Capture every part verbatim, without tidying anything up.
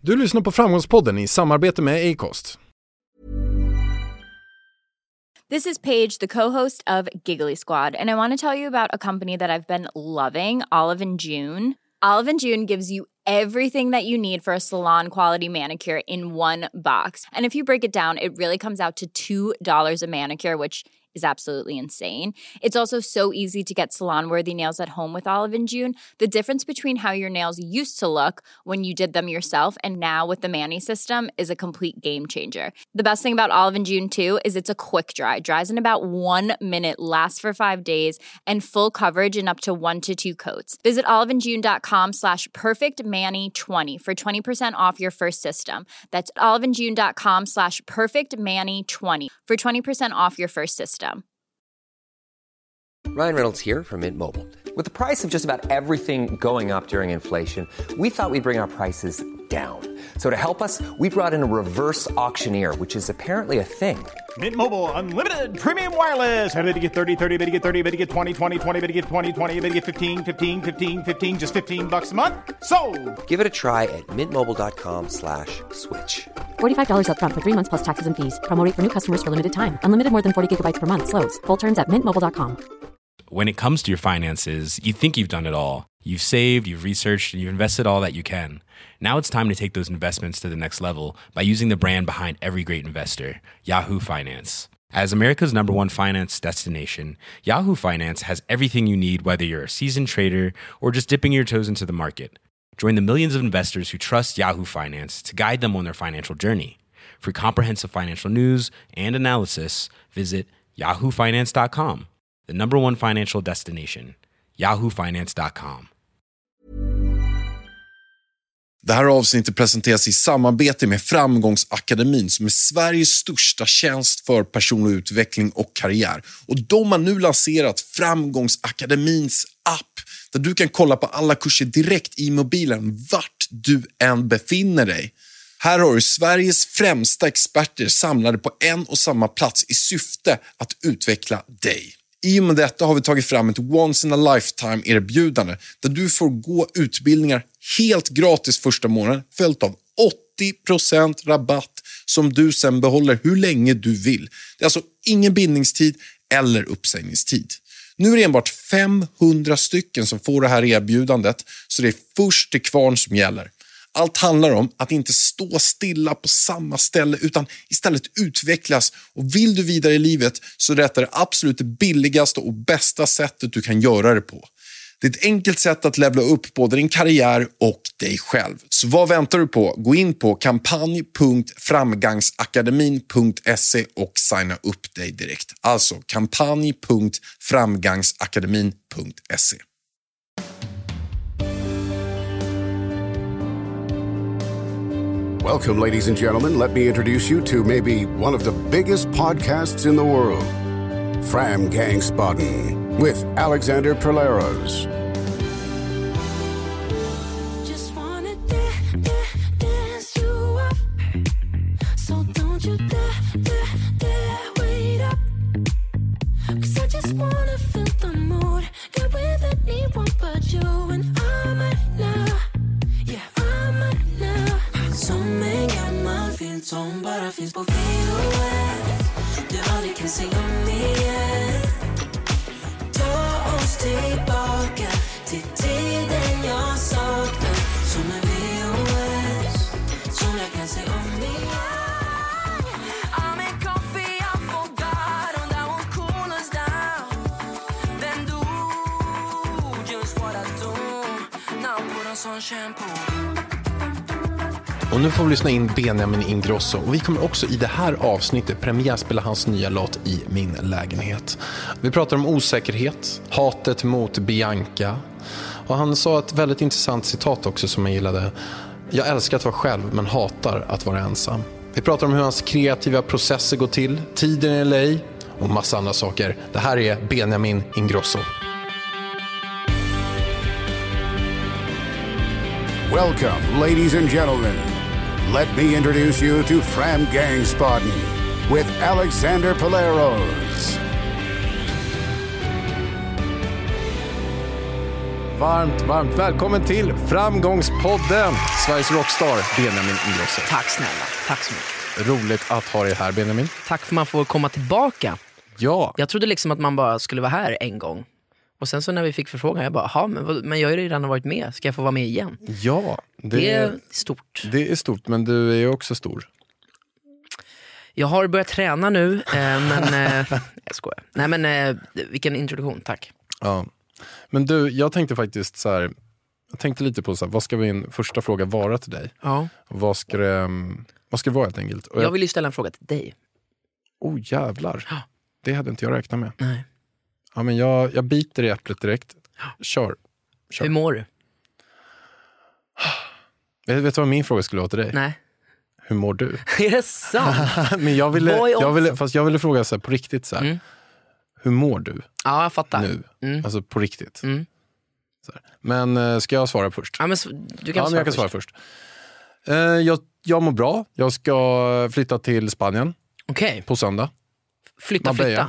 Du lyssnar på Framgångspodden i samarbete med Acast. This is Paige, the co-host of Giggly Squad, and I want to tell you about a company that I've been loving, Olive and June. Olive and June gives you everything that you need for a salon-quality manicure in one box. And if you break it down, it really comes out to two dollars a manicure, which is absolutely insane. It's also so easy to get salon-worthy nails at home with Olive and June. The difference between how your nails used to look when you did them yourself and now with the Mani system is a complete game changer. The best thing about Olive and June too is it's a quick dry. Dries in about one minute, lasts for five days, and full coverage in up to one to two coats. Visit oliveandjune.com slash perfectmani20 for twenty percent off your first system. That's oliveandjune.com slash perfectmani20 for twenty percent off your first system. Ryan Reynolds here from Mint Mobile. With the price of just about everything going up during inflation, we thought we'd bring our prices down. So to help us, we brought in a reverse auctioneer, which is apparently a thing. Mint Mobile Unlimited Premium Wireless. How to get thirty, thirty, how to get thirty, how to get twenty, twenty, twenty, how to get twenty, twenty, how to get fifteen, fifteen, fifteen, fifteen, just fifteen bucks a month? Sold! Give it a try at mintmobile.com slash switch. forty-five dollars up front for three months plus taxes and fees. Promo rate for new customers for limited time. Unlimited more than forty gigabytes per month. Slows full terms at mint mobile dot com. When it comes to your finances, you think you've done it all. You've saved, you've researched, and you've invested all that you can. Now it's time to take those investments to the next level by using the brand behind every great investor, Yahoo Finance. As America's number one finance destination, Yahoo Finance has everything you need, whether you're a seasoned trader or just dipping your toes into the market. Join the millions of investors who trust Yahoo Finance to guide them on their financial journey. For comprehensive financial news and analysis, visit yahoo finance dot com. The number one financial destination, yahoo finance dot com. Det här avsnittet presenteras i samarbete med Framgångsakademin som är Sveriges största tjänst för personlig utveckling och karriär. Och de har nu lanserat Framgångsakademins app där du kan kolla på alla kurser direkt i mobilen vart du än befinner dig. Här har du Sveriges främsta experter samlade på en och samma plats i syfte att utveckla dig. I och med detta har vi tagit fram ett once in a lifetime erbjudande där du får gå utbildningar helt gratis första månaden följt av åttio procent rabatt som du sen behåller hur länge du vill. Det är alltså ingen bindningstid eller uppsägningstid. Nu är det enbart femhundra stycken som får det här erbjudandet så det är först till kvarn som gäller. Allt handlar om att inte stå stilla på samma ställe utan istället utvecklas. Och vill du vidare i livet så är detta det absolut billigaste och bästa sättet du kan göra det på. Det är ett enkelt sätt att levla upp både din karriär och dig själv. Så vad väntar du på? Gå in på kampanj punkt framgangsakademin punkt se och signa upp dig direkt. Alltså kampanj punkt framgangsakademin punkt se. Welcome, ladies and gentlemen. Let me introduce you to maybe one of the biggest podcasts in the world, Framgångsspodden, with Alexander Perleros. Just wanna dance, dance, dance you up. So don't you dare, dare, dare wait up. 'Cause I just wanna feel the mood. Get with anyone but you and I'm right now. Yeah, I'm right now. Som en gammal filmsång bara finns på V H S. Du aldrig kan se om igen. Ta oss tillbaka till tiden jag saknar. Som en V H S som jag kan se om igen. I'm in coffee, I forgot on that one cool us down. Then do just what I do. Now put on some shampoo. Och nu får vi lyssna in Benjamin Ingrosso. Och vi kommer också i det här avsnittet premiärspela hans nya låt I min lägenhet. Vi pratar om osäkerhet, hatet mot Bianca. Och han sa ett väldigt intressant citat också som jag gillade. Jag älskar att vara själv men hatar att vara ensam. Vi pratar om hur hans kreativa processer går till, tiden i L A och massa andra saker. Det här är Benjamin Ingrosso. Welcome, ladies and gentlemen. Let me introduce you to Framgångsspodden with Alexander Perleros. varmt, varmt välkommen till Framgångspodden. Sveriges rockstar Benjamin Ingrosso. Tack snälla, tack så mycket. Roligt att ha dig här, Benjamin. Tack för att man får komma tillbaka. Ja. Jag trodde liksom att man bara skulle vara här en gång. Och sen så när vi fick förfrågan, jag bara, ja men, men jag har ju redan varit med. Ska jag få vara med igen? Ja. Det, det är stort. Det är stort, men du är ju också stor. Jag har börjat träna nu, eh, men... Eh, jag skojar. Nej men, eh, vilken introduktion, tack. Ja. Men du, jag tänkte faktiskt så här... Jag tänkte lite på så här, vad ska min första fråga vara till dig? Ja. Och vad ska det, vad ska det vara helt enkelt? Och jag... jag vill ju ställa en fråga till dig. Oh jävlar. Ja. Det hade inte jag räknat med. Nej. Ja, men jag, jag biter i äpplet direkt. Kör. Kör. Hur mår du? Vet, vet du vad min fråga skulle vara till dig? Nej. Hur mår du? Är det sant? Men jag ville, Boy jag ville, also. fast jag ville fråga så här, på riktigt så här. Mm. Hur mår du Ja, jag fattar. nu? Mm. Alltså på riktigt. Mm. Så här. Men eh, ska jag svara först? Ja, men s- du kan Ja, men svara jag kan först. svara först. Eh, jag, jag mår bra. Jag ska flytta till Spanien Okej, på söndag. flytta, Marbella. flytta.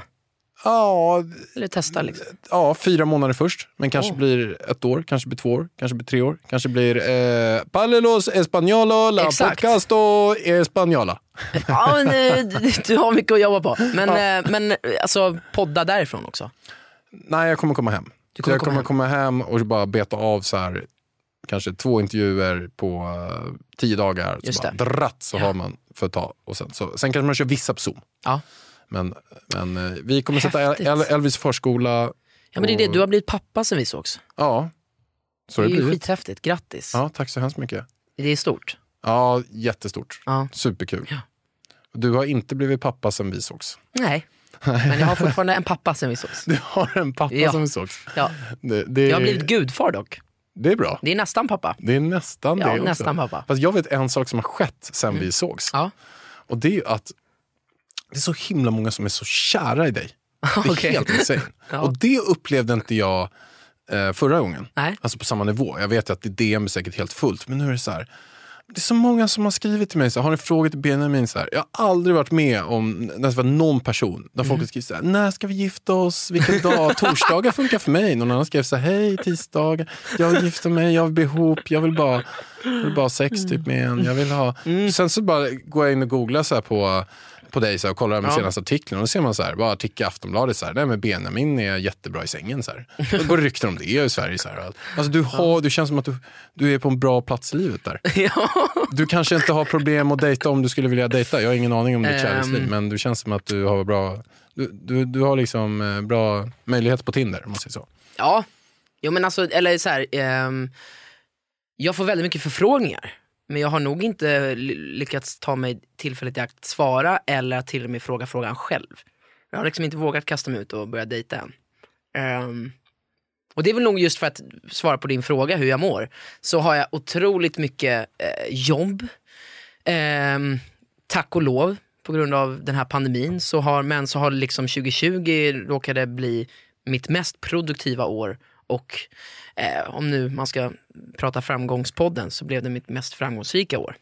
Ja, Eller testa liksom. ja, fyra månader först. Men kanske Oh. blir ett år, kanske blir två år, kanske blir tre år. Kanske blir eh, Palelos Españolo, la Exakt. podcasto Española. Ja, men eh, du- du har mycket att jobba på. Men, eh, men eh, alltså podda därifrån också. Nej, jag kommer komma hem. Du kommer jag komma kommer hem. komma hem och bara beta av så här, kanske två intervjuer på uh, tio dagar. Just så det. bara dratt så Ja. har man för att ta. Och sen, så, sen kanske man kör vissa på Zoom. Ja. Men, men eh, vi kommer sätta Häftigt. El- Elvis förskola. Ja, men det är det. och- Du har blivit pappa sen vi sågs. Ja, så Det det är ju blir. skithäftigt. Grattis. Ja, tack så hemskt mycket. Det är stort. Ja, jättestort. Ja. Superkul. Ja. Du har inte blivit pappa sen vi sågs. Nej. Men jag har fortfarande en pappa sen vi sågs. Du har en pappa Ja. som vi sågs. Ja. Det, det, Jag har blivit gudfar dock. det är bra. Det är nästan pappa. Det är nästan Ja, det också. nästan pappa. Fast jag vet en sak som har skett sen vi sågs. Ja. Och det är ju att det är så himla många som är så kära i dig. Det är Okej. helt insane. Ja. Och det upplevde inte jag eh, förra gången. Nej. Alltså på samma nivå. Jag vet att det D M är säkert helt fullt. Men nu är det så här. Det är så många som har skrivit till mig så här, har ni frågat till Benjamin så här. Jag har aldrig varit med om nästan någon person där folk har skrivit så här, när ska vi gifta oss? Vilken dag? Torsdagar funkar för mig. Någon annan skrev så här, hej tisdag. Jag vill gifta mig, jag vill bli ihop. Jag vill bara, jag vill bara ha sex typ med en. Jag vill ha. Sen så bara går jag in och googlar så här på på dig så här, och kollar de Ja. senaste artiklarna och då ser man så här, bara artikel i Aftonbladet så här, nej men Benjamin är jättebra i sängen så här. Då går det rykten om det i Sverige så här. Alltså du har, du känns som att du, du är på en bra plats i livet där. Ja. Du kanske inte har problem att dejta om du skulle vilja dejta. Jag har ingen aning om ditt Ehm. kärleksliv, men du känns som att du har bra du, du, du har liksom eh, bra möjligheter på Tinder, om man säger så. Ja. Jo men alltså, eller så här. ehm, jag får väldigt mycket förfrågningar. Men jag har nog inte ly- lyckats ta mig tillfället i akt att svara eller att till och med fråga frågan själv. Jag har liksom inte vågat kasta mig ut och börja dejta än. Ehm, och det är väl nog just för att svara på din fråga hur jag mår. Så har jag otroligt mycket eh, jobb. Ehm, tack och lov. På grund av den här pandemin. Så har, men så har liksom tjugo tjugo råkade bli mitt mest produktiva år. Och eh, om nu man ska prata framgångspodden så blev det mitt mest framgångsrika år.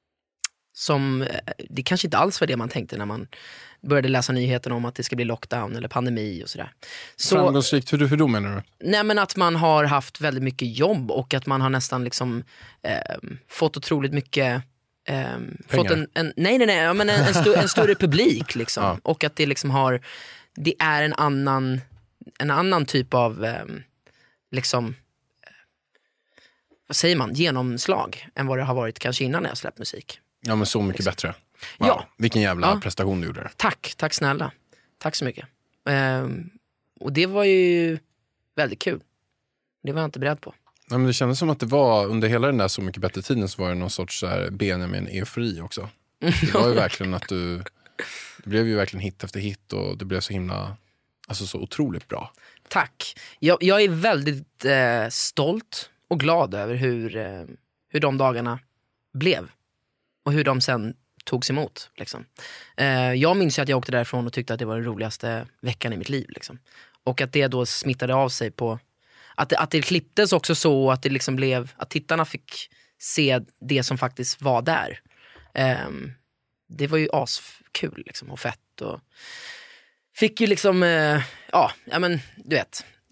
Som, eh, det kanske inte alls var det man tänkte när man började läsa nyheten om att det ska bli lockdown eller pandemi och sådär. Så, Framgångsrikt, hur, hur då menar du? nej men att man har haft väldigt mycket jobb och att man har nästan liksom eh, fått otroligt mycket eh, fått en, en, nej nej nej, ja, men en, en, sto, en större publik liksom. Ja. Och att det liksom har, det är en annan en annan typ av eh, liksom eh, vad säger man, genomslag än vad det har varit kanske innan jag släppt musik. Ja, men så mycket bättre. Wow. Ja. Vilken jävla Ja. prestation du gjorde. Tack, tack snälla. Tack så mycket. Ehm, och det var ju väldigt kul. Det var jag inte beredd på. Ja, men det kändes som att det var, under hela den där Så mycket bättre tiden så var det någon sorts så här Benjamin-eufori också. Det var ju verkligen att du, det blev ju verkligen hit efter hit och det blev så himla, alltså så otroligt bra. Tack. Jag, jag är väldigt eh, stolt och glad över hur, eh, hur de dagarna blev. Och hur de sen togs emot. Liksom. Eh, jag minns ju att jag åkte därifrån och tyckte att det var den roligaste veckan i mitt liv. Liksom. Och att det då smittade av sig på... Att det, att det klipptes också så att det liksom blev... Att tittarna fick se det som faktiskt var där. Eh, det var ju askul liksom, och fett. Och fick ju liksom... Eh, ja, ja, men du vet...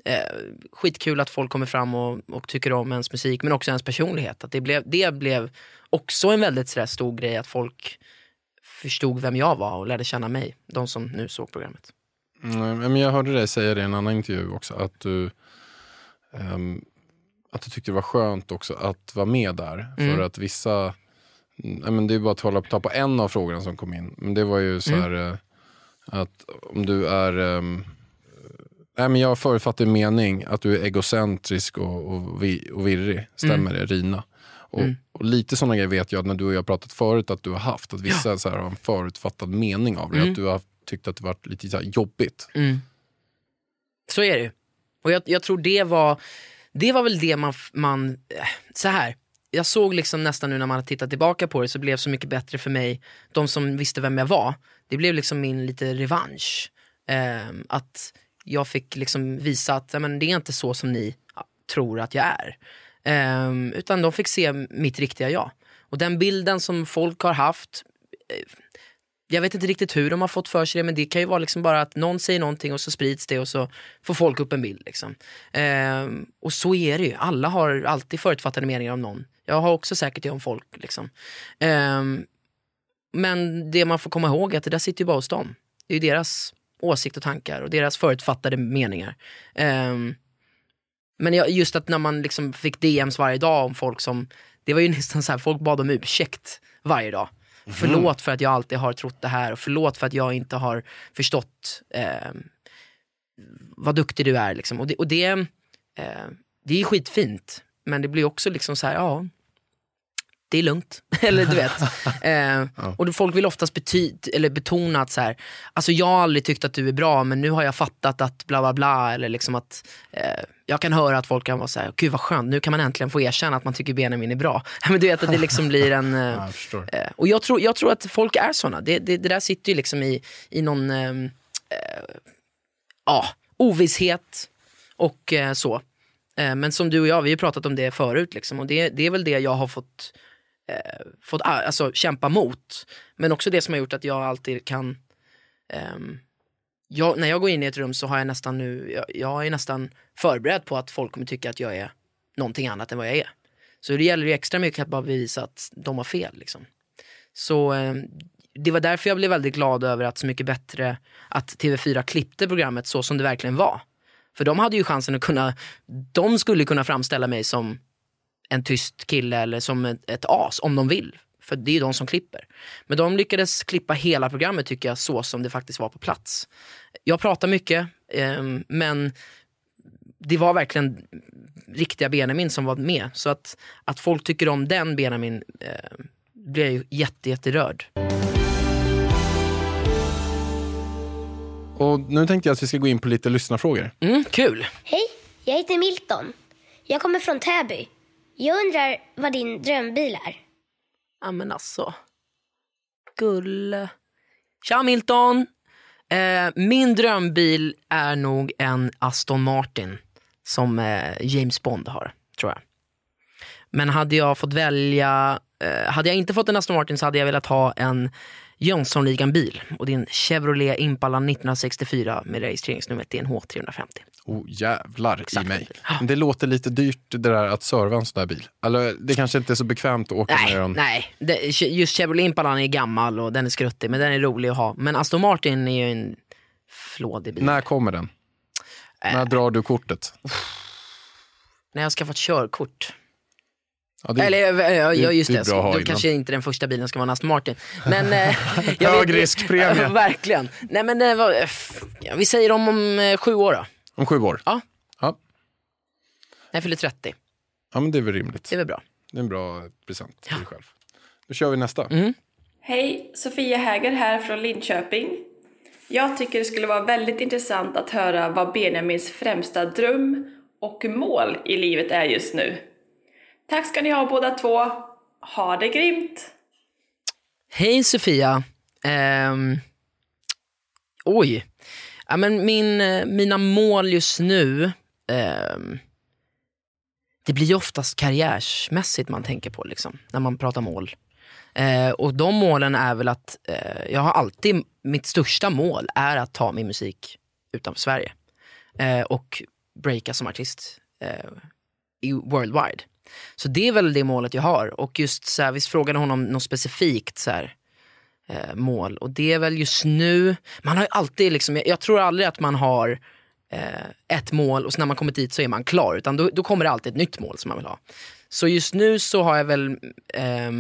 eh, skitkul att folk kommer fram och, och tycker om ens musik, men också ens personlighet. Att det blev, det blev också en väldigt sådär stor grej att folk förstod vem jag var och lärde känna mig, de som nu såg programmet. Mm, men jag hörde dig säga det i en annan intervju också, att du um, att du tyckte det var skönt också att vara med där. Mm. För att vissa, nej, men det är bara att hålla ta på en av frågorna som kom in. Men det var ju så här mm. att om du är um, nej, men jag förutfattar mening att du är egocentrisk och, och, vi, och virrig. Stämmer mm. det, Rina? Och, mm. och lite sådana grejer vet jag när du och jag har pratat förut att du har haft. Att vissa ja. så här, har en förutfattad mening av det. Mm. Att du har tyckt att det varit lite så här jobbigt. Mm. Så är det ju. Och jag, jag tror det var det var väl det man, man så här. Jag såg liksom nästan nu när man har tittat tillbaka på det så blev det så mycket bättre för mig. De som visste vem jag var. Det blev liksom min lite revansch. Eh, att jag fick liksom visa att ja, men det är inte så som ni tror att jag är. Eh, utan de fick se mitt riktiga jag. Och den bilden som folk har haft, eh, jag vet inte riktigt hur de har fått för sig det, men det kan ju vara liksom bara att någon säger någonting och så sprids det och så får folk upp en bild liksom. Eh, och så är det ju. Alla har alltid förutfattade meningar om någon. Jag har också säkert det om folk liksom. Eh, men det man får komma ihåg är att det där sitter ju bara hos dem. Det är ju deras åsikt och tankar och deras förutfattade meningar. Eh, men just att när man liksom fick D M:s varje dag om folk som, det var ju nästan så här, folk bad om ursäkt varje dag. Mm. Förlåt för att jag alltid har trott det här och förlåt för att jag inte har förstått eh, vad duktig du är liksom. Och det, och det, eh, det är skitfint, men det blir också liksom så här, ja, det är lugnt. Eller du vet. Eh, ja. Och folk vill oftast bety- eller betona att så här, alltså jag har aldrig tyckt att du är bra, men nu har jag fattat att bla bla bla, eller liksom att eh, jag kan höra att folk kan vara så här, gud vad skönt, nu kan man äntligen få erkänna att man tycker Benjamin är bra. Men du vet att det liksom blir en eh, ja, jag eh, och jag tror, jag tror att folk är såna. Det, det, det där sitter ju liksom i, i någon eh, eh, ja, ovisshet och eh, så. Eh, men som du och jag, vi har pratat om det förut liksom, och det, det är väl det jag har fått Eh, fått alltså, kämpa mot, men också det som har gjort att jag alltid kan ehm, jag, när jag går in i ett rum så har jag nästan nu jag, jag är nästan förberedd på att folk kommer tycka att jag är någonting annat än vad jag är, så det gäller ju extra mycket att bara bevisa att de har fel liksom. Så eh, det var därför jag blev väldigt glad över att så mycket bättre att T V fyra klippte programmet så som det verkligen var, för de hade ju chansen att kunna, de skulle kunna framställa mig som en tyst kille eller som ett, ett as om de vill. För det är ju de som klipper. Men de lyckades klippa hela programmet tycker jag så som det faktiskt var på plats. Jag pratar mycket eh, men det var verkligen riktiga Benjamin som var med. Så att, att folk tycker om den Benjamin eh, blir jag ju jätte, jätterörd. Och nu tänkte jag att vi ska gå in på lite lyssnarfrågor. Mm, kul. Hej, jag heter Milton. Jag kommer från Täby. Jag undrar vad din drömbil är. Ja men alltså. Gulle. Tja Milton. Eh, min drömbil är nog en Aston Martin. Som eh, James Bond har, tror jag. Men hade jag fått välja. Eh, hade jag inte fått en Aston Martin så hade jag velat ha en Jönssonligan-bil. Och det är en Chevrolet Impala nittonhundrasextiofyra med registreringsnumret D N H tre femtio. Oh jävlar exakt i mig. Men det låter lite dyrt det där att serva en sån där bil. Eller det kanske inte är så bekvämt att åka nej, med den. Nej, det, just Chevrolet Impala är gammal och den är skruttig, men den är rolig att ha. Men Aston Martin är ju en flådig bil. När kommer den? Äh. När drar du kortet? När jag ska få ett körkort. Ja, det, Eller ja, just det, det då innan. Kanske inte den första bilen ska vara en Aston Martin. Men jag hög riskpremie. Verkligen. Nej men ja, vi säger om om eh, sju år då. Om sju år? Ja. Ja. Jag fyller trettio. Ja men det är väl rimligt. Det är väl bra. Det är en bra present till dig själv. Då kör vi nästa. Mm. Hej, Sofia Häger här från Linköping. Jag tycker det skulle vara väldigt intressant att höra vad Benjamins främsta dröm och mål i livet är just nu. Tack ska ni ha båda två. Ha det grymt. Hej Sofia. Um, oj. Ja, men min, mina mål just nu um, det blir ju oftast karriärsmässigt man tänker på liksom, när man pratar mål. Uh, och de målen är väl att uh, jag har alltid, mitt största mål är att ta min musik utanför Sverige. Uh, och breaka som artist eh, i worldwide. Så det är väl det målet jag har. Och just så här, vi frågade honom något specifikt så här, eh, mål. Och det är väl just nu, man har ju alltid liksom, jag, jag tror aldrig att man har eh, ett mål och så när man kommer dit så är man klar. Utan då, då kommer det alltid ett nytt mål som man vill ha. Så just nu så har jag väl, eh,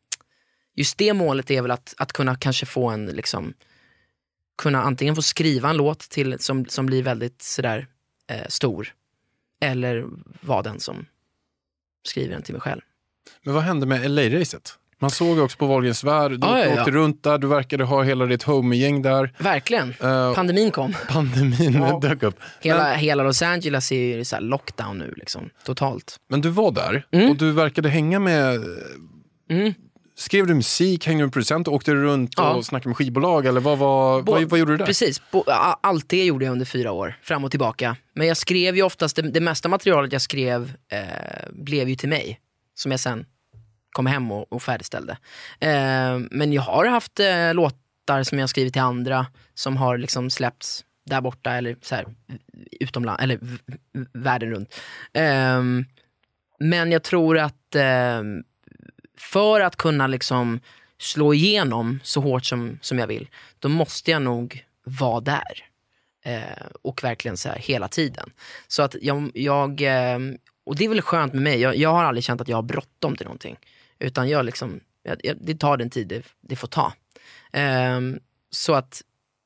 just det målet är väl att, att kunna kanske få en, liksom, kunna antingen få skriva en låt till, som, som blir väldigt sådär eh, stor. Eller vara den som skriver den till mig själv. Men vad hände med L A-racet? Man såg också på Wahlgrens värld, du ah, ja, åkte ja. runt där, du verkade ha hela ditt homie-gäng där. Verkligen, uh, pandemin kom. Pandemin ja. dök upp. Hela, men, hela Los Angeles är ju så här lockdown nu, liksom, totalt. Men du var där, mm. och du verkade hänga med... Mm. Skrev du musik, hängde du med producent och åkte du runt ja. och snackade med skivbolag? Eller vad, vad, Bo- vad, vad gjorde du där? Precis, Bo- allt det gjorde jag under fyra år, fram och tillbaka. Men jag skrev ju oftast, det, det mesta materialet jag skrev eh, blev ju till mig. Som jag sen kom hem och, och färdigställde. Eh, men jag har haft eh, låtar som jag skrivit till andra som har liksom släppts där borta eller så här, utomlands, eller v- v- världen runt. Eh, men jag tror att eh, för att kunna liksom slå igenom så hårt som, som jag vill, då måste jag nog vara där. Eh, och verkligen så här hela tiden. Så att jag, jag eh, och det är väl skönt med mig. Jag, jag har aldrig känt att jag har bråttom till någonting. Utan jag liksom, jag, jag, det tar den tid det, det får ta. Eh, så att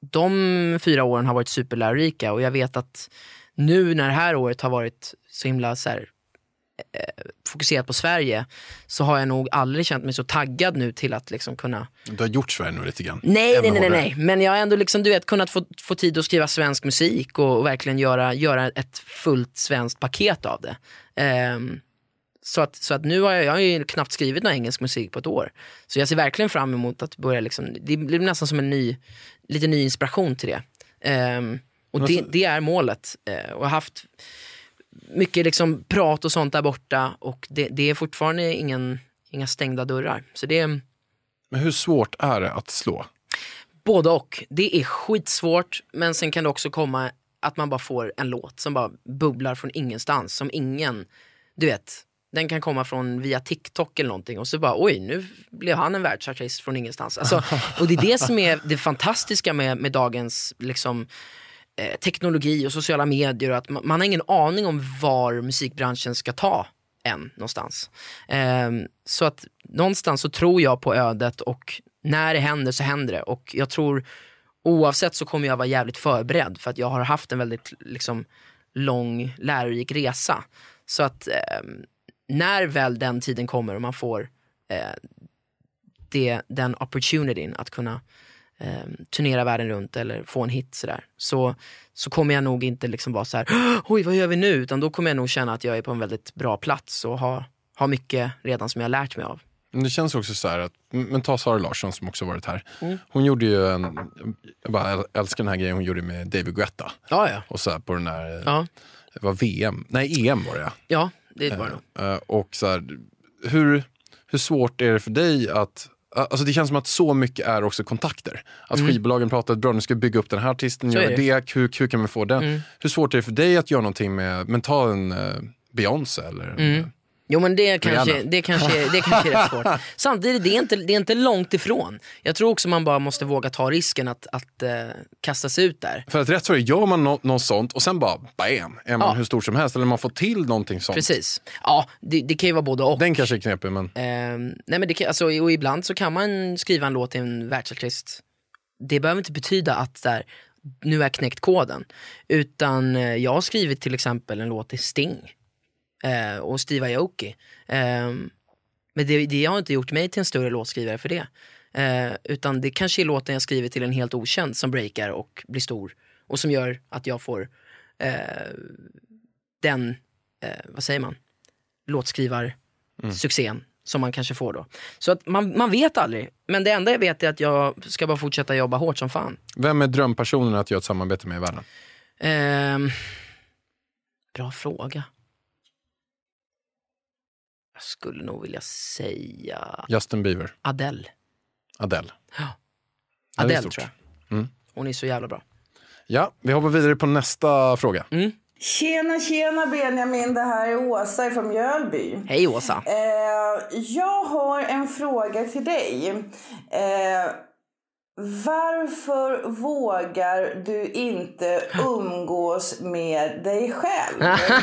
de fyra åren har varit superlärorika. Och jag vet att nu när det här året har varit så himla så här, eh, fokuserat på Sverige, så har jag nog aldrig känt mig så taggad nu till att liksom kunna... Du har gjort Sverige nu lite grann. Nej, nej, nej, nej, nej. Men jag har ändå liksom, du vet, kunnat få, få tid att skriva svensk musik och, och verkligen göra, göra ett fullt svenskt paket av det. Um, så, att, så att nu har jag, jag har ju knappt skrivit någon engelsk musik på ett år. Så jag ser verkligen fram emot att börja liksom, det blir nästan som en ny, lite ny inspiration till det. Um, och det, det är målet. Uh, och jag har haft mycket liksom prat och sånt där borta, och det, det är fortfarande ingen, inga stängda dörrar. Så det är... Men hur svårt är det att slå? Både och. Det är skitsvårt, men sen kan det också komma att man bara får en låt som bara bubblar från ingenstans, som ingen, du vet, den kan komma från via TikTok eller någonting, och så bara, oj, nu blev han en världsartist från ingenstans. Alltså, och det är det som är det fantastiska med, med dagens liksom eh, teknologi och sociala medier, att man, man har ingen aning om var musikbranschen ska ta en någonstans. Eh, så att någonstans så tror jag på ödet, och när det händer så händer det. Och jag tror oavsett så kommer jag vara jävligt förberedd, för att jag har haft en väldigt liksom lång lärorik resa. Så att eh, när väl den tiden kommer och man får eh, det, den opportunityn att kunna eh, turnera världen runt eller få en hit sådär, så, så kommer jag nog inte liksom vara så här, oj, vad gör vi nu? Utan då kommer jag nog känna att jag är på en väldigt bra plats och har, har mycket redan som jag har lärt mig av. Men det känns också så här att, men ta Sara Larsson som också varit här. Mm. Hon gjorde ju en, jag bara älskar den här grejen hon gjorde med David Guetta. Ja, ja. Och så här på den här, ja. det var V M, nej E M var det. Ja, det var det uh, Och så här, hur, hur svårt är det för dig att, alltså det känns som att så mycket är också kontakter. Att mm. skivbolagen pratar, bra, nu ska vi bygga upp den här artisten, göra det, det. Hur, hur kan vi få den? Mm. Hur svårt är det för dig att göra någonting med, men ta en uh, Beyoncé eller en, mm. Jo, men det kanske, det kanske, det kanske är rätt svårt. Samtidigt, det är, inte, det är inte långt ifrån. Jag tror också man bara måste våga ta risken att, att uh, kasta sig ut där. För att rätt så är det, gör man no- något sånt och sen bara, bam, är man ja. hur stor som helst. Eller man får till någonting sånt. Precis. Ja, det, det kan ju vara både och. Den kanske är knepig, men... Uh, nej, men det kan, alltså, och ibland så kan man skriva en låt till en världsartist. Det behöver inte betyda att där, nu är knäckt koden. Utan uh, jag har skrivit till exempel en låt till Sting. Uh, och Steve Aoki. Uh, men det, det har inte gjort mig till en större låtskrivare för det. Uh, utan det kanske är låten jag skriver till en helt okänd som breakar och blir stor. Och som gör att jag får uh, den, uh, vad säger man, låtskrivar mm. succén som man kanske får då. Så att man, man vet aldrig. Men det enda jag vet är att jag ska bara fortsätta jobba hårt som fan. Vem är drömpersonen att göra ett samarbete med i världen? Uh, bra fråga. Jag skulle nog vilja säga... Justin Bieber. Adele. Adele. Ja. Adele tror jag. Mm. Hon är så jävla bra. Ja, vi hoppar vidare på nästa fråga. Mm. Tjena, tjena Benjamin, det här är Åsa från Mjölby. Hej Åsa. Eh, jag har en fråga till dig. Eh, varför vågar du inte umgås med dig själv?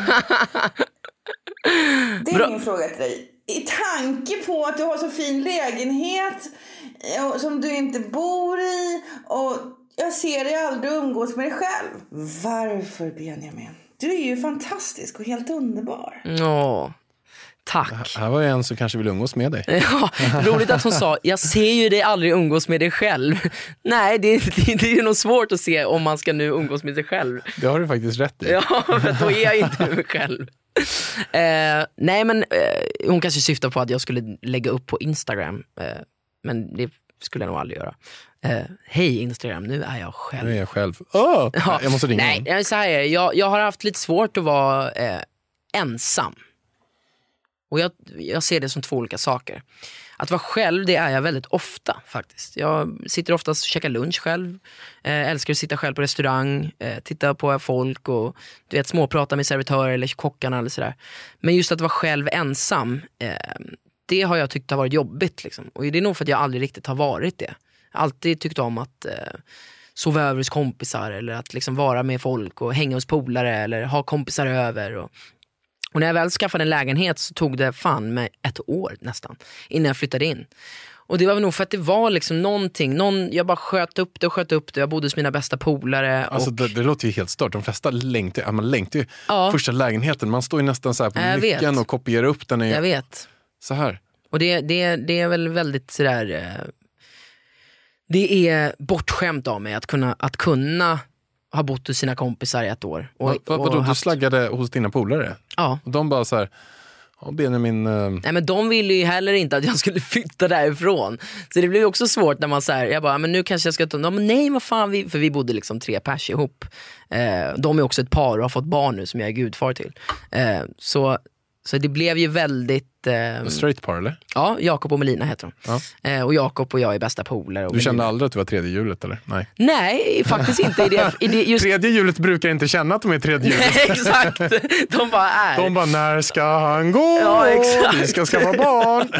Det är Bra. min fråga till dig. I tanke på att du har så fin lägenhet eh, som du inte bor i och jag ser dig aldrig umgås med dig själv. Varför Benjamin? Du är ju fantastisk och helt underbar. Ja, tack. Här var en som kanske vill umgås med dig. Ja, roligt att hon sa, jag ser ju dig aldrig umgås med dig själv. Nej, det, det, det är ju nog svårt att se om man ska nu umgås med sig själv. Det har du faktiskt rätt i. Ja, för då är jag inte mig själv. Eh, nej, men eh, hon kanske syftar på att jag skulle lägga upp på Instagram. Eh, men det skulle jag nog aldrig göra. Uh, Hej Instagram, nu är jag själv. Nu är jag själv. Oh, ja. Jag måste ringa. Nej, så här är det. Jag, jag har haft lite svårt att vara eh, ensam. Och jag, jag ser det som två olika saker. Att vara själv, det är jag väldigt ofta faktiskt. Jag sitter oftast och käkar lunch själv. Eh, älskar att sitta själv på restaurang. Eh, titta på folk och du vet, småprata med servitörer eller kockarna eller sådär. Men just att vara själv ensam, eh, det har jag tyckt har varit jobbigt liksom. Och det är nog för att jag aldrig riktigt har varit det. Alltid tyckt om att eh, sova över hos kompisar eller att liksom vara med folk och hänga hos polare eller ha kompisar över. Och, och när jag väl skaffade en lägenhet så tog det fan med ett år nästan innan jag flyttade in. Och det var nog för att det var liksom någonting, någon, jag bara sköt upp det och sköt upp det. Jag bodde hos mina bästa polare. Alltså och... det, det låter ju helt stört. De flesta längtar, man längtar ju ja. första lägenheten. Man står ju nästan så här på jag nyckeln vet. och kopierar upp den. I... Jag vet. Så här. Och det, det, det är väl väldigt sådär... Eh... Det är bortskämt av mig att kunna, att kunna ha bott hos sina kompisar i ett år. Och, vad, vad, vadå, och haft... du slaggade hos dina polare? Ja. Och de bara så här, ja Benjamin... Uh... Nej men de ville ju heller inte att jag skulle flytta därifrån. Så det blev ju också svårt när man så här, jag bara, men nu kanske jag ska ta... Ja, men nej, vad fan, vi... för vi bodde liksom tre pers ihop. Eh, de är också ett par och har fått barn nu som jag är gudfar till. Eh, så... Så det blev ju väldigt... Eh, straight par, eller? Ja, Jakob och Melina heter de. Ja. Eh, och Jakob och jag är bästa polare. Du kände aldrig att du var tredje hjulet, eller? Nej, Nej faktiskt inte. I det, i det just... Tredje hjulet brukar inte känna att de är tredje hjulet. Nej, exakt. De bara är. De bara, när ska han gå? Ja, exakt. Vi ska skaffa barn.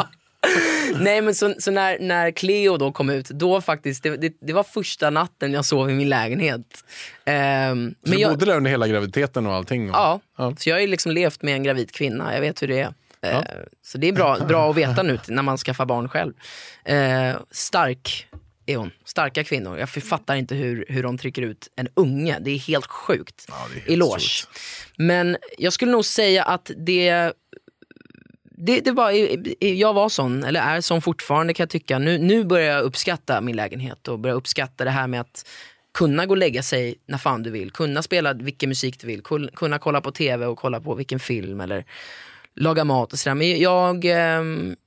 Nej, men så, så när, när Cleo då kom ut, då faktiskt, det, det, det var första natten jag sov i min lägenhet. Um, så men du jag, bodde där under hela graviditeten och allting? Och... Ja, ja, så jag har ju liksom levt med en gravid kvinna, jag vet hur det är. Ja. Uh, så det är bra, bra att veta nu när man skaffar barn själv. Uh, stark är hon, starka kvinnor. Jag fattar inte hur, hur de trycker ut en unge, det är helt sjukt. Ja, det är helt Eloge. sjukt. Men jag skulle nog säga att det... Det, det var, jag var sån, eller är sån fortfarande kan jag tycka. Nu, nu börjar jag uppskatta min lägenhet och börjar uppskatta det här med att kunna gå och lägga sig när fan du vill. Kunna spela vilken musik du vill. Kunna kolla på tv och kolla på vilken film eller laga mat och sådär. Men jag... Eh,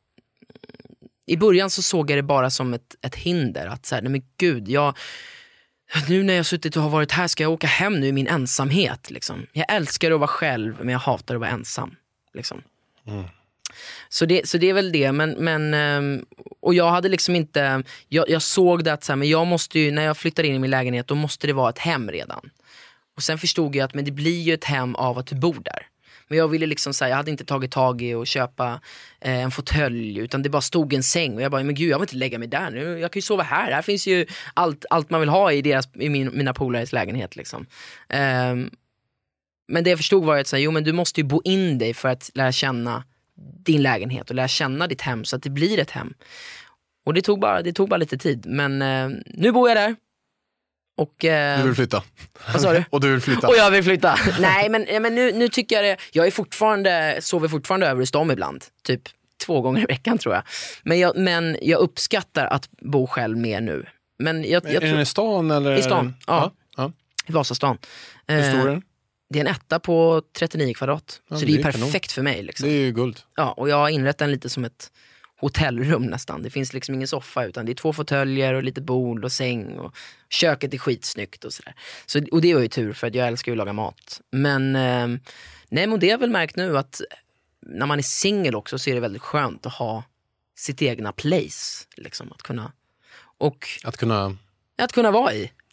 i början så såg jag det bara som ett, ett hinder. Att så här, nej men gud, jag... Nu när jag suttit och har varit här ska jag åka hem nu i min ensamhet. Liksom. Jag älskar att vara själv men jag hatar att vara ensam. Liksom. Mm. Så det, så det är väl det, men, men och jag hade liksom inte, jag, jag såg det att så här, men jag måste ju, när jag flyttar in i min lägenhet då måste det vara ett hem redan. Och sen förstod jag att men det blir ju ett hem av att du bor där. Men jag ville liksom säga, jag hade inte tagit tag i och köpa eh, en fåtölj utan det bara stod en säng och jag bara, men gud jag vill inte lägga mig där nu, jag kan ju sova här, här finns ju allt, allt man vill ha i, deras, i min, mina polares lägenhet liksom. Um, men det jag förstod var att säga, jo men du måste ju bo in dig för att lära känna din lägenhet och lära känna ditt hem så att det blir ett hem. Och det tog bara, det tog bara lite tid. Men eh, nu bor jag där. Och, eh, du vill flytta. Vad sa du? Och du vill flytta. Och jag vill flytta. Nej, men, men nu, nu tycker jag det. Jag är fortfarande, sover fortfarande över hos dem ibland. Typ två gånger i veckan tror jag. Men jag, men jag uppskattar att bo själv mer nu. Men jag, jag är tror, den i stan? Eller? I stan, ja. ja. ja. I Vasastan. Hur stor är den? Det är en etta på trettionio kvadrat. Ja, så det är, det är perfekt för mig. Liksom. Det är ju guld. Ja, och jag har inrett den lite som ett hotellrum nästan. Det finns liksom ingen soffa utan det är två fåtöljer och lite bord och säng. Och köket är skitsnyggt och sådär. Så, och det var ju tur för att jag älskar ju att laga mat. Men, eh, nej men det har jag väl märkt nu att när man är singel också så är det väldigt skönt att ha sitt egna place. Liksom, att kunna... Och att kunna... Att kunna vara i.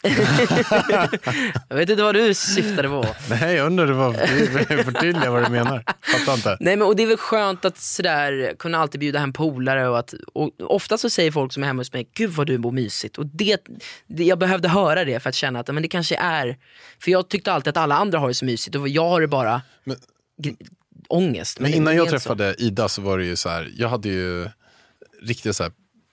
Jag vet inte vad du syftade på. Nej, jag undrar vad förtydliga vad du menar. Fattar inte. Nej, men och det är väl skönt att sådär kunna alltid bjuda hem polare och att och ofta så säger folk som är hemma hos mig, gud vad du bor mysigt. Och det, det jag behövde höra det för att känna att men det kanske är, för jag tyckte alltid att alla andra har det så mysigt och jag har det bara men, g- ångest. Men, men innan jag träffade så. Ida så var det ju så här, jag hade ju riktigt så här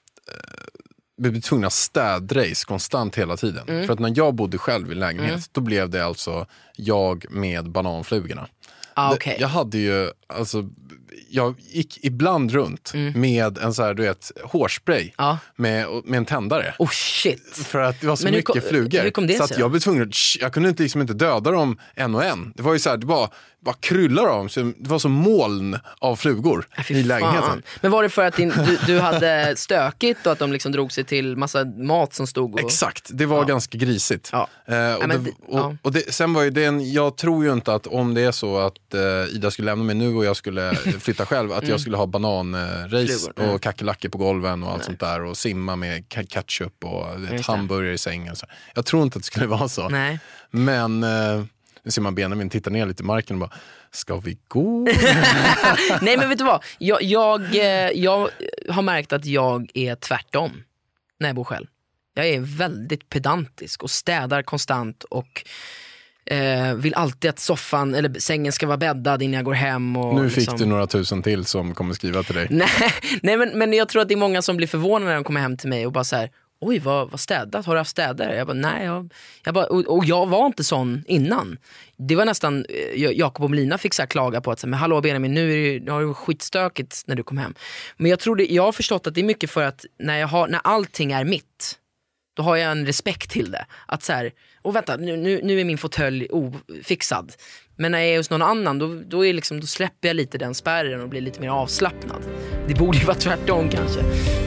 vi blev tvungna städrace konstant hela tiden. Mm. För att när jag bodde själv i lägenhet mm. då blev det alltså jag med bananflugorna. Ah, okay. Jag hade ju alltså jag gick ibland runt mm. med en så här, du vet, hårspray ah. med, med en tändare. Oh shit. För att det var så Men mycket kom, flugor. Så att jag blev tvungen att, jag kunde inte, liksom inte döda dem en och en. Det var ju så här, det var bara krullar av dem. Så det var som moln av flugor ja, i lägenheten. Men var det för att din, du, du hade stökigt och att de liksom drog sig till massa mat som stod och... Exakt, det var ja. ganska grisigt. Ja. Eh, och ja, det, och, ja. och det, sen var ju det en, jag tror ju inte att om det är så att eh, Ida skulle lämna mig nu och jag skulle flytta själv, att mm. jag skulle ha bananrace eh, och kackerlackor på golven och allt Nej. sånt där och simma med ketchup och ett hamburgare i sängen. Så. Jag tror inte att det skulle vara så. Nej. Men... Eh, nu ser man Benjamin titta ner lite i marken och bara, ska vi gå? Nej, men vet du vad? Jag, jag, jag har märkt att jag är tvärtom när jag bor själv. Jag är väldigt pedantisk och städar konstant och eh, vill alltid att soffan eller sängen ska vara bäddad innan jag går hem. Och nu fick liksom... du några tusen till som kommer skriva till dig. Nej, nej men, men jag tror att det är många som blir förvånade när de kommer hem till mig och bara så här, oj, vad, vad städat? Har du haft städare? Jag bara, nej. Jag, jag bara, och, och jag var inte sån innan. Det var nästan, Jakob och Melina fick så här klaga på att, men hallå Benjamin, nu är det, har det skitstökigt när du kom hem. Men jag tror det, jag har förstått att det är mycket för att när, jag har, när allting är mitt, då har jag en respekt till det. Att så här, och vänta, nu, nu, nu är min fåtölj ofixad. Men när jag är hos någon annan, då, då, är liksom, då släpper jag lite den spärren och blir lite mer avslappnad. Det borde ju vara tvärtom kanske.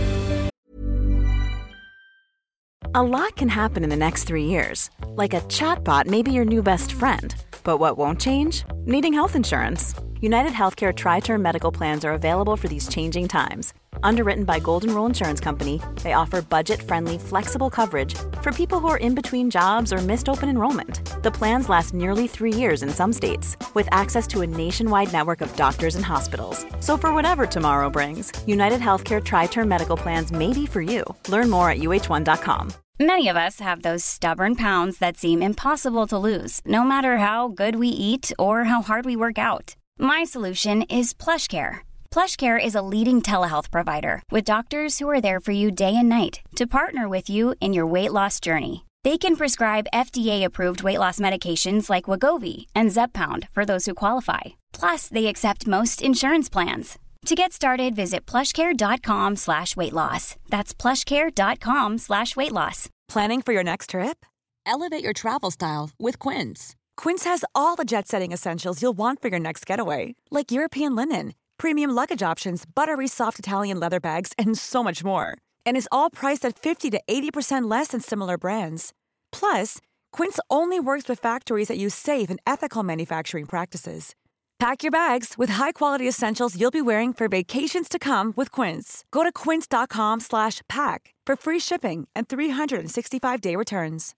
A lot can happen in the next three years. Like a chatbot may be your new best friend. But what won't change? Needing health insurance. United Healthcare Tri-Term Medical Plans are available for these changing times. Underwritten by Golden Rule Insurance Company, they offer budget-friendly, flexible coverage for people who are in between jobs or missed open enrollment. The plans last nearly three years in some states, with access to a nationwide network of doctors and hospitals. So for whatever tomorrow brings, United Healthcare Tri-Term Medical Plans may be for you. Learn more at U H one dot com. Many of us have those stubborn pounds that seem impossible to lose, no matter how good we eat or how hard we work out. My solution is PlushCare. PlushCare is a leading telehealth provider with doctors who are there for you day and night to partner with you in your weight loss journey. They can prescribe F D A-approved weight loss medications like Wegovy and Zepbound for those who qualify. Plus, they accept most insurance plans. To get started, visit plushcare.com slash weight loss. That's plushcare.com slash weight loss. Planning for your next trip? Elevate your travel style with Quince. Quince has all the jet-setting essentials you'll want for your next getaway, like European linen, premium luggage options, buttery soft Italian leather bags, and so much more. And is all priced at fifty to eighty percent less than similar brands. Plus, Quince only works with factories that use safe and ethical manufacturing practices. Pack your bags with high-quality essentials you'll be wearing for vacations to come with Quince. Go to quince.com slash pack for free shipping and three sixty-five day returns.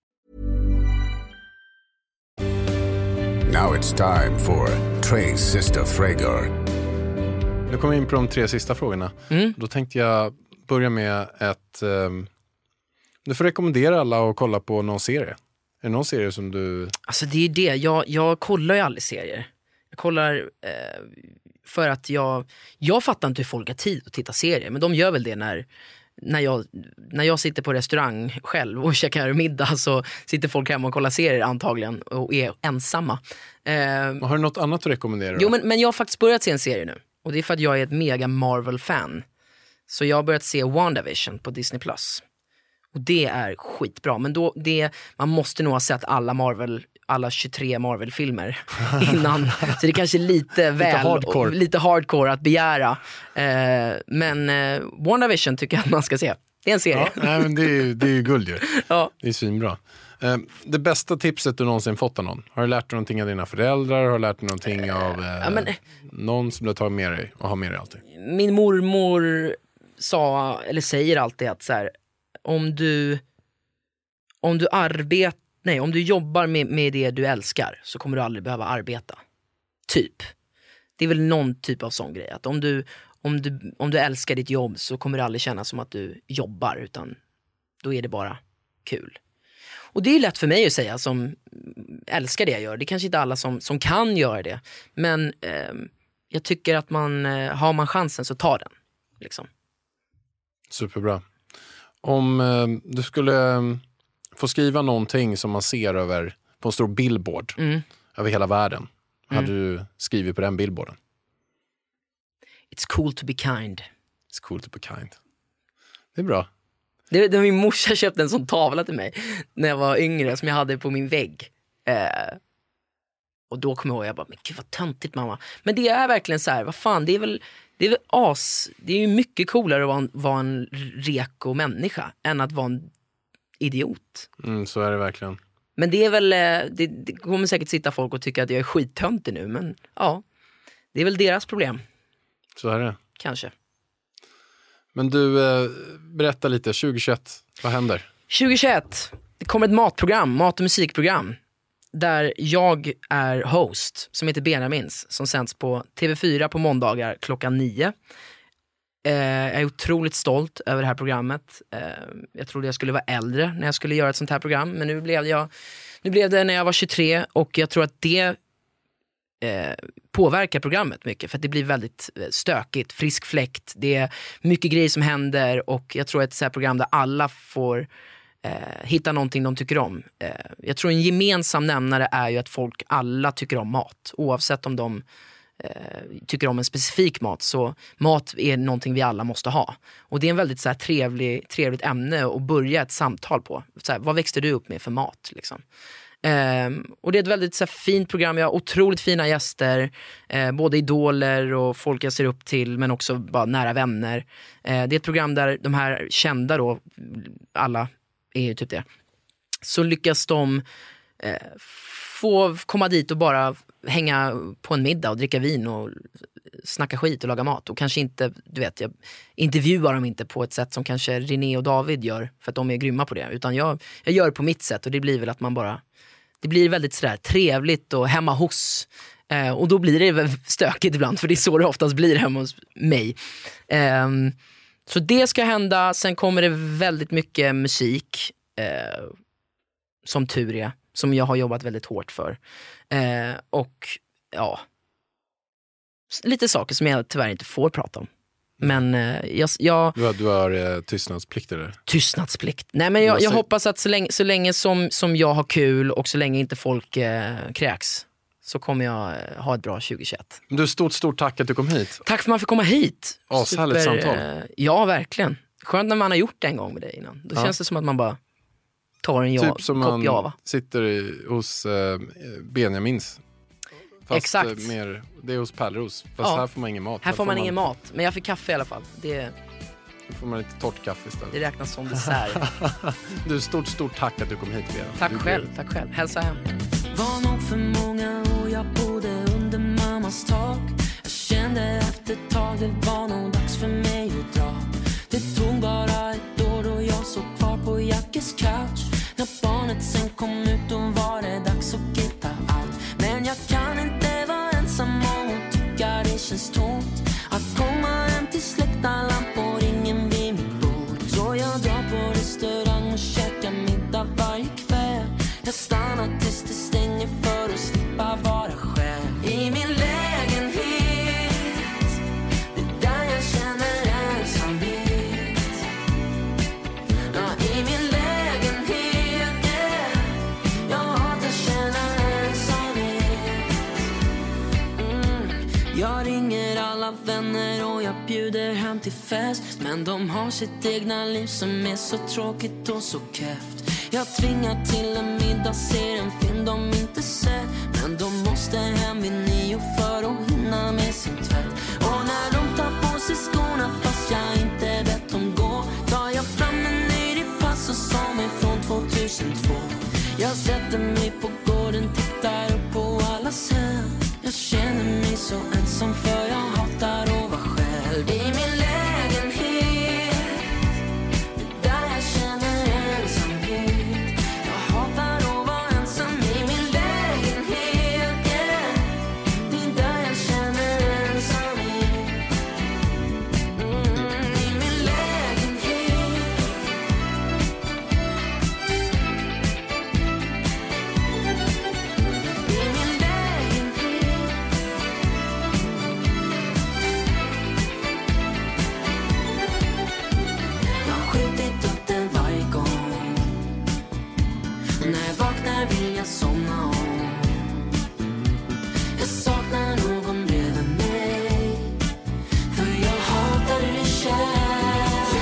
Now it's time for Trey's Sister Frager. Nu kommer jag in på de tre sista frågorna. Mm. Då tänkte jag börja med ett... Um, du får rekommendera alla att kolla på någon serie. Är det någon serie som du... Alltså det är det. Jag, jag kollar ju aldrig serier. Jag kollar eh, för att jag... Jag fattar inte hur folk har tid att titta serier. Men de gör väl det när... När jag, när jag sitter på restaurang själv och käkar middag så sitter folk hemma och kollar serier antagligen och är ensamma. Eh, har du något annat att rekommendera? Jo, men, men jag har faktiskt börjat se en serie nu. Och det är för att jag är ett mega Marvel-fan. Så jag har börjat se WandaVision på Disney plus. Och det är skitbra. Men då, det, man måste nog ha sett alla Marvel, alla tjugotre Marvel-filmer innan. Så det är kanske lite väl, lite hardcore, lite hardcore att begära. Eh, men eh, WandaVision tycker jag att man ska se. Det är en serie. Ja, nej, men det är ju, det är ju guld ju. Ja. Det är svinbra. Eh, det bästa tipset du någonsin fått av någon? Har du lärt dig någonting av dina föräldrar? Har du lärt dig någonting eh, av eh, ja, men, någon som du tar med dig och har med dig alltid? Min mormor sa, eller säger alltid att så här, om du om du arbet, nej, om du jobbar med, med det du älskar så kommer du aldrig behöva arbeta. Typ. Det är väl någon typ av sån grej. Att om du, om du, om du älskar ditt jobb så kommer det aldrig kännas som att du jobbar, utan då är det bara kul. Och det är lätt för mig att säga som älskar det jag gör. Det är kanske inte alla som, som kan göra det. Men eh, jag tycker att man, eh, har man chansen så tar den. Liksom. Superbra. Om eh, du skulle eh, få skriva någonting som man ser över på en stor billboard mm. över hela världen. Mm. Hade du skrivit på den billboarden? It's cool to be kind. It's cool to be kind. Det är bra. Det, det, min morsa köpte en sån tavla till mig när jag var yngre som jag hade på min vägg. Eh, och då kom jag ihåg, jag bara, men gud vad töntigt mamma. Men det är verkligen så här, vad fan, det är väl, det är väl as, det är ju mycket coolare att vara en, vara en reko människa än att vara en idiot. Mm, så är det verkligen. Men det är väl, det, det kommer säkert sitta folk och tycka att jag är skittöntig nu, men ja, det är väl deras problem. Så är det. Kanske. Men du, eh, berätta lite, tjugohundratjugoett, vad händer? tjugohundratjugoett, det kommer ett matprogram, mat- och musikprogram, där jag är host, som heter Benjamins, som sänds på T V fyra på måndagar klockan nio. Eh, jag är otroligt stolt över det här programmet. Eh, jag trodde jag skulle vara äldre när jag skulle göra ett sånt här program, men nu blev jag, nu blev det när jag var tjugotre, och jag tror att det Eh, påverkar programmet mycket, för att det blir väldigt eh, stökigt, frisk fläkt, det är mycket grejer som händer, och jag tror att det är ett så här program där alla får eh, hitta någonting de tycker om. Eh, jag tror en gemensam nämnare är ju att folk alla tycker om mat, oavsett om de eh, tycker om en specifik mat, så mat är någonting vi alla måste ha, och det är en väldigt så här trevlig, trevligt ämne att börja ett samtal på. Så här, vad växte du upp med för mat liksom? Um, och det är ett väldigt så här, fint program. Jag har otroligt fina gäster, uh, både idoler och folk jag ser upp till, men också bara nära vänner. Uh, det är ett program där de här kända då, alla är ju typ det, så lyckas de uh, få komma dit och bara hänga på en middag och dricka vin och snacka skit och laga mat, och kanske inte, du vet, jag intervjuar dem inte på ett sätt som kanske René och David gör, för att de är grymma på det, utan jag, jag gör det på mitt sätt, och det blir väl att man bara, det blir väldigt sådär trevligt och hemma hos, eh, och då blir det väl stökigt ibland, för det är så det oftast blir hemma hos mig. Eh, så det ska hända. Sen kommer det väldigt mycket musik, eh, som tur är, som jag har jobbat väldigt hårt för. Eh, och ja, lite saker som jag tyvärr inte får prata om. Men eh, jag, jag... Du har, du har eh, tystnadsplikter där. Tystnadsplikt. Nej, men jag, jag hoppas att så länge, så länge som, som jag har kul, och så länge inte folk eh, kräks, så kommer jag eh, ha ett bra tjugohundratjugoett. Du, stort, stort tack att du kom hit. Tack för att man får komma hit. Ashärligt samtal. Eh, ja, verkligen. Skönt när man har gjort det en gång med dig innan. Då ja. känns det som att man bara tar en ja, typ som kopp man java. sitter i, hos eh, Benjamins. Fast exakt. Eh, mer, det är hos Pärleros. Fast ja. här får man ingen mat. Här, här får man, man ingen mat. Men jag fick kaffe i alla fall. Det... Då får man lite torrt kaffe istället. Det räknas som dessert. Du, stort, stort tack att du kom hit, Vera. Tack du, själv, tack själv. Hälsa hem. Var nog för många och jag bodde under mammas tak. Jag kände efter ett tag, det var nog dags för mig att dra. Det tog bara ett år då jag såg kvar på Jackes couch. När barnet sen kom ut, då var det dags att gitta allt. Men jag kan inte vara ensam om att tycka det känns tomt. Att komma hem till släckta lampor, ingen vid mitt bord. Så jag drar på restaurang och käkar middag varje kväll. Jag stannar tills det stänger för att slippa vara själv. I min lägenhet, det är där jag känner ensamhet. Ja, i min lägenhet, yeah. Jag hatar känna ensamhet. mm. Jag ringer alla vänner och jag bjuder hem till fest. Men de har sitt egna liv som är så tråkigt och så kräft. Jag tvingar till en middag, ser en film de inte sett. Men de måste hem vid nio för att hinna med sin tvätt. Och när de tar på sig skorna fast jag inte bett dem gå, tar jag fram en ny pass och som är från tvåtusentvå. Jag sätter mig på gården, tittar upp på allas hem. Jag känner mig så ensam för jag hatar att vara själv. I min lägenhet, det där jag känner ensamhet. jag somna om. Jag saknar någon bredvid mig, för jag hatar hur det känns.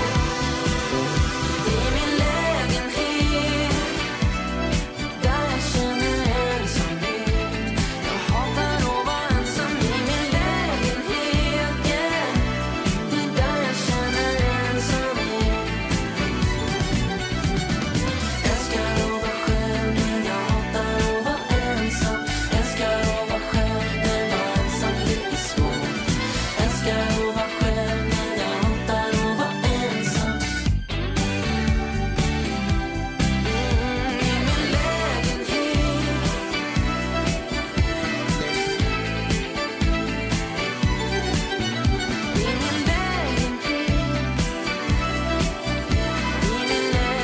I min lägenhet, där jag känner ensamhet. Jag hatar att vara ensam i min lägenhet, yeah. Det är där jag känner ensamhet. Älskar att vara själv, men jag hatar att vara ensam. Älskar att vara själv, men vara ensam, det är svårt. Älskar att vara själv, men jag hatar att vara ensam. Mm, i min lägenhet. I min lägenhet. I min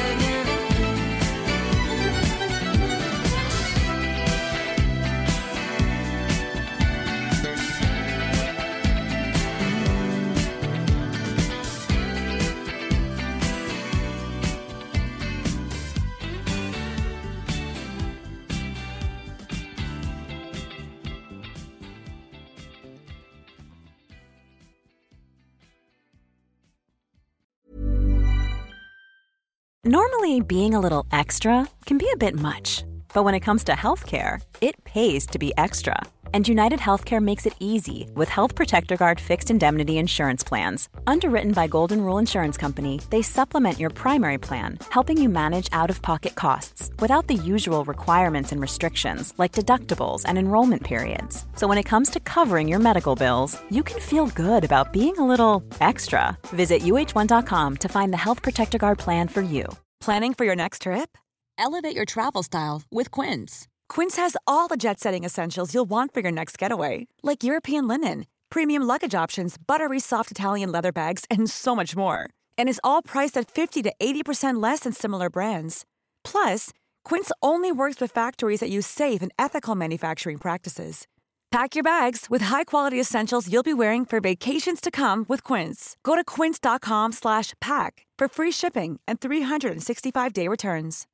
Normally, being a little extra can be a bit much, but when it comes to healthcare, it pays to be extra. And United Healthcare makes it easy with Health Protector Guard fixed indemnity insurance plans. Underwritten by Golden Rule Insurance Company, they supplement your primary plan, helping you manage out-of-pocket costs without the usual requirements and restrictions like deductibles and enrollment periods. So when it comes to covering your medical bills, you can feel good about being a little extra. Visit U H one dot com to find the Health Protector Guard plan for you. Planning for your next trip? Elevate your travel style with Quince. Quince has all the jet-setting essentials you'll want for your next getaway, like European linen, premium luggage options, buttery soft Italian leather bags, and so much more. And is all priced at fifty to eighty percent less than similar brands. Plus, Quince only works with factories that use safe and ethical manufacturing practices. Pack your bags with high-quality essentials you'll be wearing for vacations to come with Quince. Go to quince dot com slash pack for free shipping and three sixty-five day returns.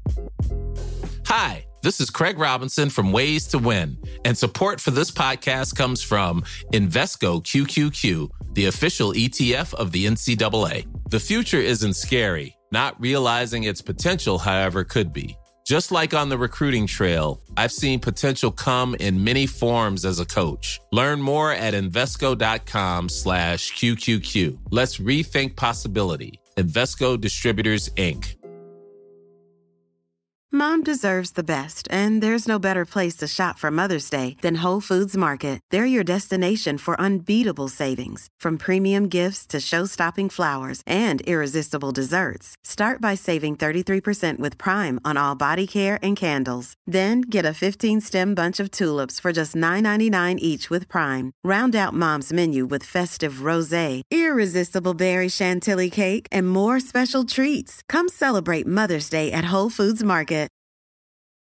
Hi, this is Craig Robinson from Ways to Win, and support for this podcast comes from Invesco Q Q Q, the official E T F of the N C double A. The future isn't scary. Not realizing its potential, however, could be. Just like on the recruiting trail, I've seen potential come in many forms as a coach. Learn more at Invesco.com slash QQQ. Let's rethink possibility. Invesco Distributors, Incorporated. Mom deserves the best, and there's no better place to shop for Mother's Day than Whole Foods Market. They're your destination for unbeatable savings, from premium gifts to show-stopping flowers and irresistible desserts. Start by saving thirty-three percent with Prime on all body care and candles. Then get a fifteen-stem bunch of tulips for just nine ninety-nine each with Prime. Round out Mom's menu with festive rosé, irresistible berry chantilly cake, and more special treats. Come celebrate Mother's Day at Whole Foods Market.